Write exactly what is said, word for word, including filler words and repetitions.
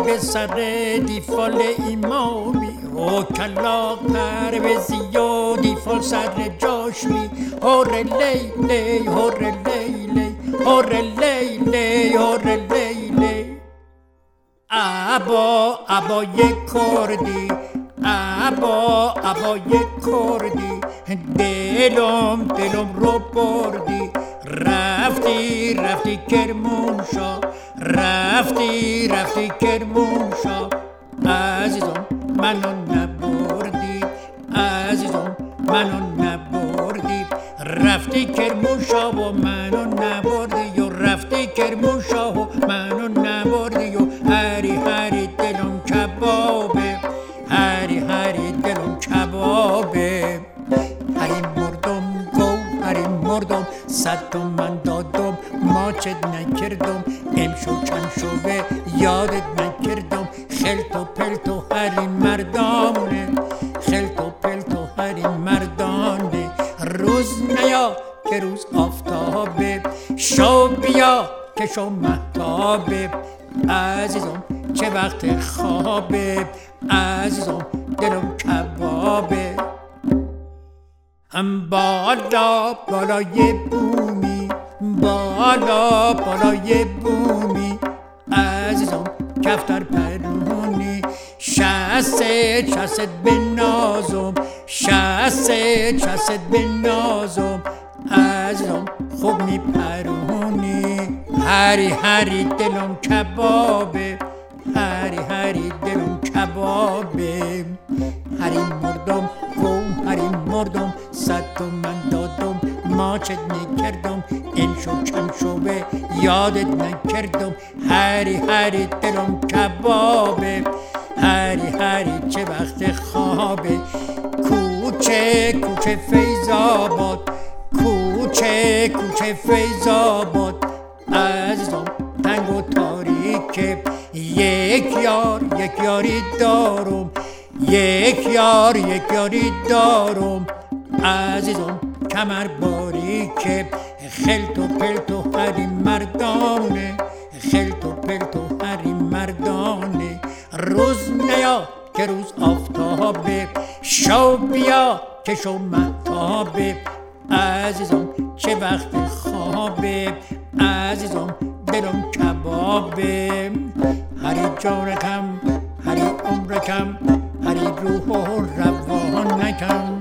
به سر دیفال ایمامی او کلا پرویزی و دیفال سر جاشمی هور لیلی هور لیلی هور لیلی هور لیلی ابا ابای کردی ابا ابای کردی دلم دلم رو بردی رفتی رفتی کرمانشاه رفتی رفتی کرمانشاه عزیزم منو نبردی عزیزم منو نبردی رفتی کرمانشاه و منو نبردی و رفتی کرمانشاه و منو نبردی و هری هری دلم کبابه هری هری دلم کبابه هری مردم گو هری مردم صد تومن دادم ماچت نکردم امشو چند شو به یادت نکردم خلط و پلت و هری مردانه خلط و پلت و هری مردانه روز نیا که روز آفتابه شو بیا که شو مهتابه عزیزم چه وقت خوابه عزیزم دلم کبابه هم بالا بالای بومی بالا بالای بومی عزیزم کفتر پرونی شست شست به نازم شست شست به نازم عزیزم خوب می پرونی هری هری دلم کبابه هری هری دلم کبابه هری مردم گم هری مردم صد تومن دادم ماچت نکردم این شو چند شو به یادت نکردم هری هری دلم کبابه هری هری چه وقت خوابه کوچه کوچه فیض‌آباد کوچه کوچه فیض‌آباد عزیزم تنگ و تاریکه یک یار یک یاری دارم یک یار یک یاری دارم عزیزم کمر باریکه خلط و پلت و هری مردانه خلط و پلت و هری مردانه روز نیا که روز آفتابه شو بیا که شو مهتابه عزیزم چه وقت خوابه عزیزم دلم کبابه هری جانکم هری عمرکم هری روح و روانکم